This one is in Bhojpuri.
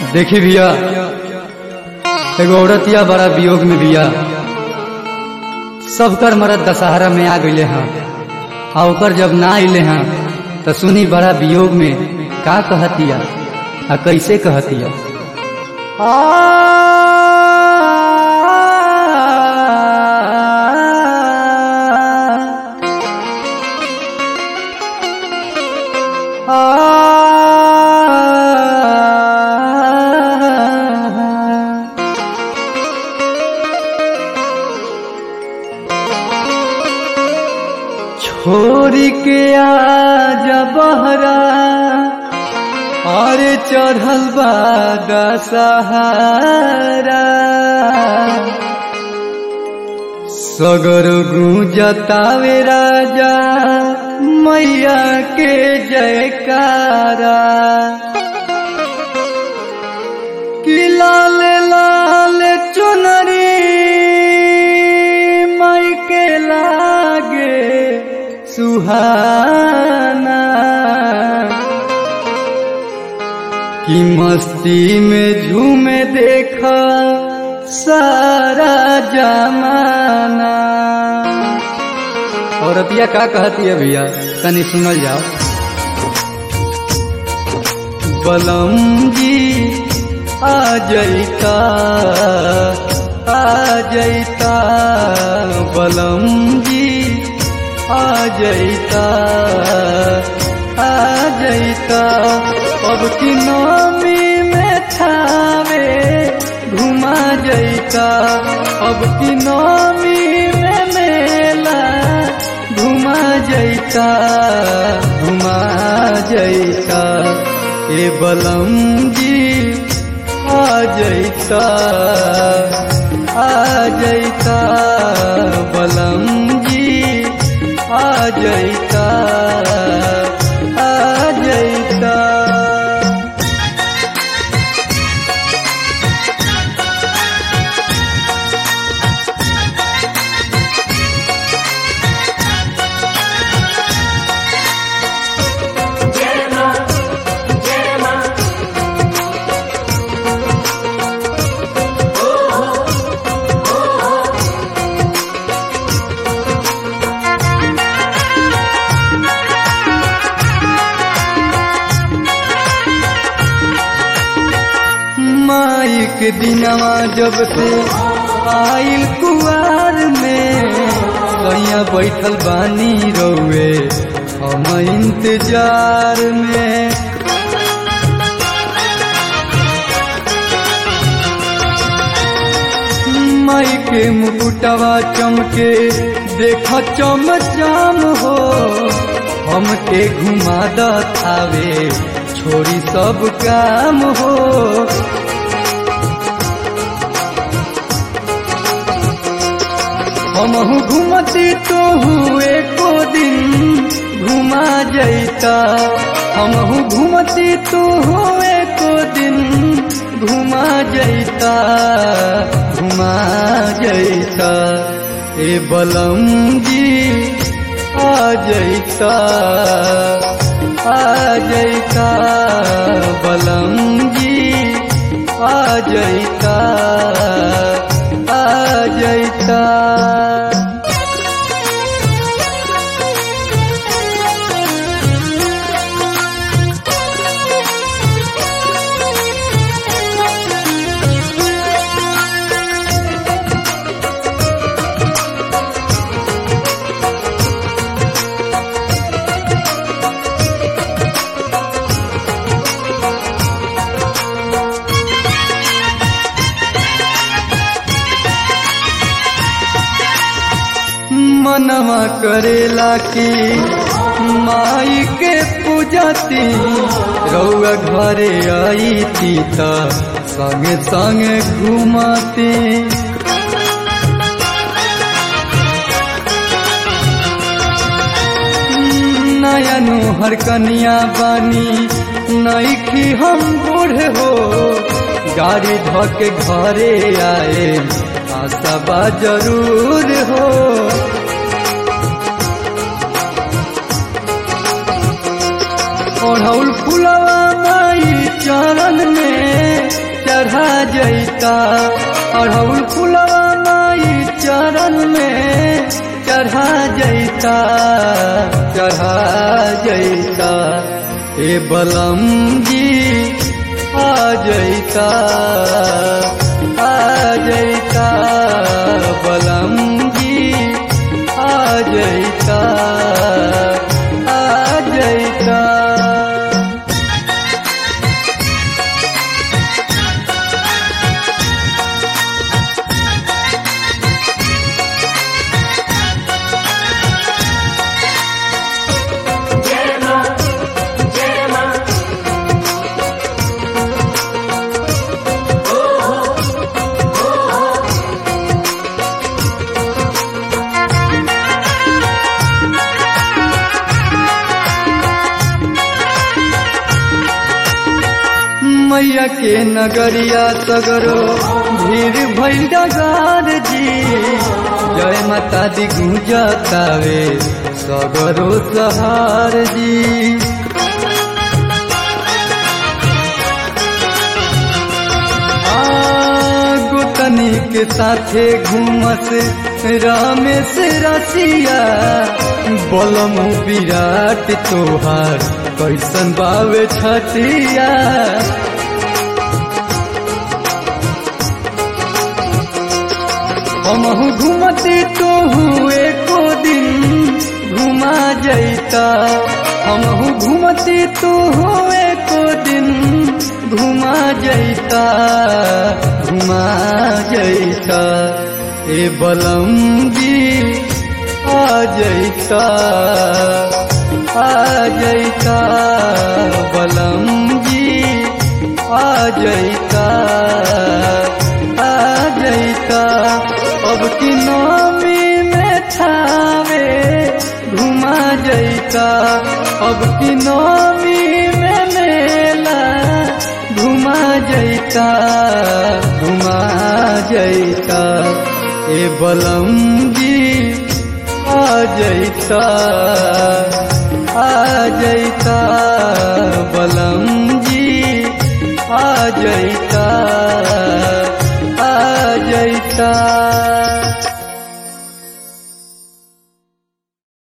देखी भैया एगो औरतिया बड़ा वियोग में बिया। सबकर मरद दशहरा में आ गईले हैं आ ओकर जब ना आइले हैं तो सुनी बड़ा वियोग में का कहतिया आ कैसे कहतिया। छोरी के आजा बहरा और चढ़ल बा दशहरा सगर गूंजतावे राजा मैया के जयकारा कि लाल लाल चुनरी मई के लागे सुहाना कि मस्ती में झूमे देखा सारा जमाना। और अतिया का कहती है भैया तनी सुनल जाओ। बलम जी आ जैता बलम जी आ जैता अब की नौमी में थावे घुमा जैता अब की नौमी में मेला घुमा जैता ए बलम जी आ जैता बलम जी आ जैता के दिनवा जब से आइल कुआर में कहिया बैठल बानी रउए हम इंतजार में। माई के मुकुटवा चमके देख चमचम हो हमके घुमा दावे छोड़ी सब काम हो। हमहू घूमती तो हुए को दिन घुमा जैता हमहू घूमती तो हुए को दिन घुमा जैता ए बलम जी आ जैता बलम जी आ जैता मनवा करेला की माई के पूजती रउआ घरे आई थी त संगे संगे घुमाती। नया नुहर कनिया बानी नईखी हम बूढ़े हो गाड़ी धके घरे आए आशा जरूर हो। ओढ़ौल फुलवा माई चरण में चढ़ा जैता अढ़ौल फुलवा माई चरण में चढ़ा जैता ए बलम जी आ जैता बलम जी आ जैता मैया के नगरिया सगरो भीड़ भइल डगार जी जय माता दी गूंजतावे सगरो सहार जी गोतनी के साथे घूमस रामेश रसिया बलम विराट तोहार कैसन बावे छतिया हमहु घूमती तो हुए को दिन घुमा जैता हमहु घूमती तो हुए को दिन घुमा जैता ए बलम जी आ जैता बलम जी आ जैता अब की नौमी में थावे घुमा जैता अब की नौमी में मेला घुमा जैता ए बलम जी आ जैता बलम जी आ जैता।